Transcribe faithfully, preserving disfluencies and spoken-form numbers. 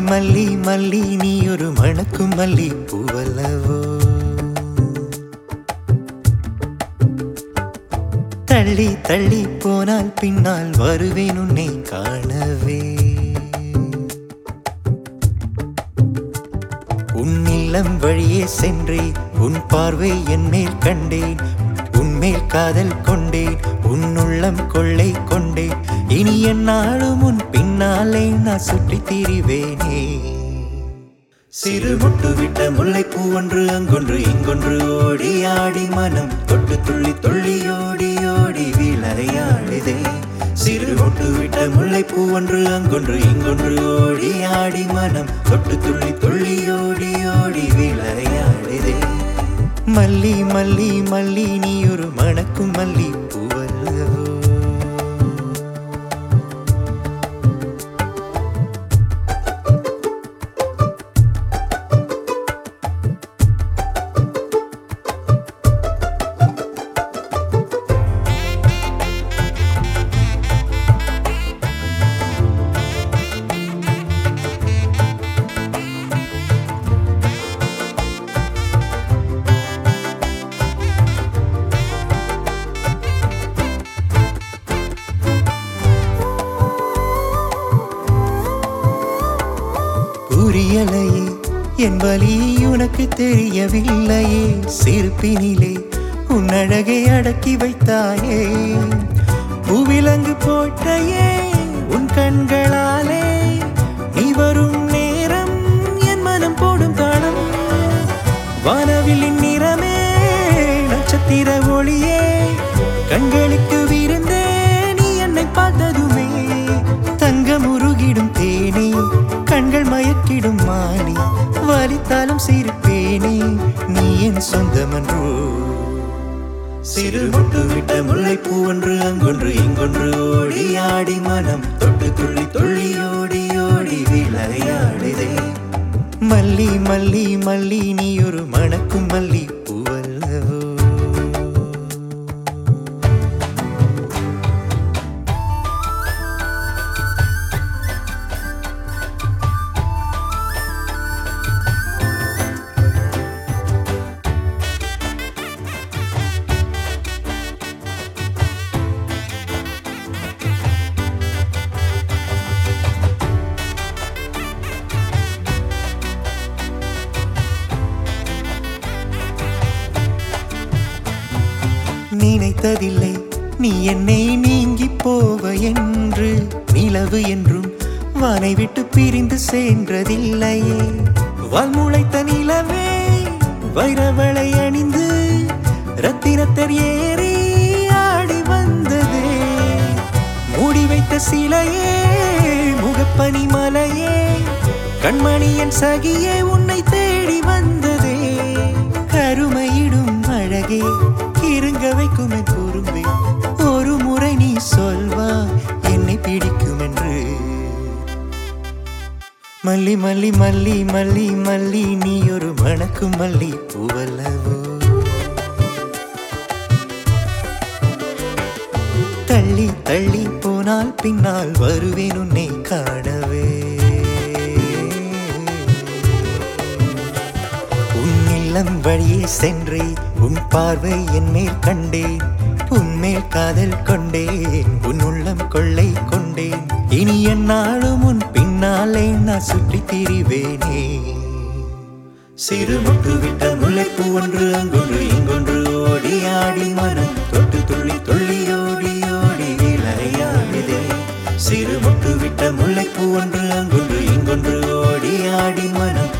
மல்லி மல்லி நீ ஒரு மணக்கும் மல்லி பூவல்லவோ. தள்ளி தள்ளி போனால் பின்னால் வருவேன் உன்னை காணவே. உன் இல்லம் வழியே சென்றேன், உன் பார்வை என் மேல் கண்டேன், உன்மேல் காதல் கொண்டேன், உன் உள்ளம் கொள்ளை கொண்டேன். இனி என்னாலும் உன் பின்னாலே நான் சுற்றி திரிவேனே. சிறு முட்டு விட்ட முல்லைப்பூ ஒன்று அங்கொன்று இங்கொன்று ஓடி ஆடி மனம் தொட்டு துள்ளி துள்ளி ஓடி ஓடி விளையாடுதே. சிறு முட்டு விட்ட முல்லைப்பூ ஒன்று அங்கொன்று இங்கொன்று ஓடி ஆடி மனம் தொட்டு துள்ளி துள்ளி ஓடி ஓடி விளையாடுதே. மல்லி மல்லி மல்லி நீ ஒரு மணக்கும் மல்லி பூவல்லவோ. புரியலையே என் வலி உனக்கு தெரியவில்லையே. சிரிப்பினிலே உன் அழகை அடக்கி வைத்தாயே. பூவிலங்கு போட்டையே உன் கண்களாலே. நீ வரும் நேரம் என் மனம் போடும் தாளம். வானவில்லின் நிறமே நட்சத்திர ஒளியே. கண்களுக்கு விருந்தே நீ என்னை பார்த்ததுமே. தங்கம் உருகிடும் தேனே, கண்கள் மயக்கிடும் மானி. வலித்தாலும் சிரிப்பேனே, நீ என் சொந்தமன்றோ. சிறு முட்டு விட்ட முல்லைப்பூ ஒன்று அங்கொன்று இங்கொன்று ஓடி ஆடி மனம் தொட்டு துள்ளி துள்ளி ஓடி ஓடி விளையாடுதே. மல்லி மல்லி மல்லி நீ ஒரு மணக்கும் மல்லி பூவல்லவோ. நினைத்ததில்லை நீ என்னை நீங்கி போவ என்று. நிலவு என்றும் வானை விட்டு பிரிந்து சென்றதில்லையே. வால்முளைத்த நிலவே வைரவளை அணிந்து ரத்தினத்தர் ஏறி ஆடி வந்ததே. மூடி வைத்த சிலையே முகப்பனி மலையே. கண்மணியன் சகியே உன்னை தேடி வந்ததே. கருமையிடும் அழகே இருங்க வைக்கும் என் பொறுமை. ஒரு முறை நீ சொல்வா என்னை பிடிக்கும் என்று. மல்லி மல்லி மல்லி மல்லி மல்லி நீ ஒரு மணக்கும் மல்லி பூவல்லவோ. தள்ளி தள்ளி போனால் பின்னால் வருவேன் உன்னை காணவே. உன் இல்லம் வழியே சென்றே, உன் பார்வை என் மேல் கண்டேன், உன்மேல் காதல் கொண்டேன், உன் உள்ளம் கொள்ளை கொண்டேன். இனி என்னாலும் உன் பின்னாலே நான் சுற்றி திரிவேனே. சிறு முட்டு விட்ட முல்லைப்பூ ஒன்று அங்கொன்று இங்கொன்று ஓடி ஆடி மனம் தொட்டு துள்ளி துள்ளி ஓடி ஓடி விளையாடுதே. சிறு முட்டு விட்ட முல்லைப்பூ ஒன்று அங்கொன்று இங்கொன்று ஓடி ஆடி மனம்